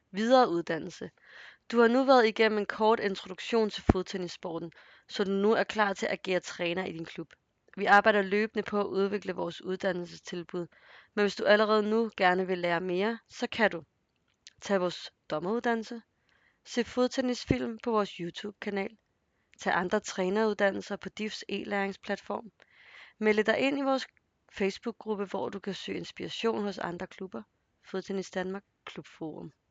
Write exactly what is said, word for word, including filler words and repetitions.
Videreuddannelse. Du har nu været igennem en kort introduktion til fodtennissporten, så du nu er klar til at agere træner i din klub. Vi arbejder løbende på at udvikle vores uddannelsestilbud, men hvis du allerede nu gerne vil lære mere, så kan du tage vores dommeruddannelse, se fodtennisfilm på vores YouTube-kanal, tage andre træneruddannelser på D I F's e-læringsplatform, melde dig ind i vores Facebook-gruppe, hvor du kan søge inspiration hos andre klubber, Fodtennis Danmark Klubforum.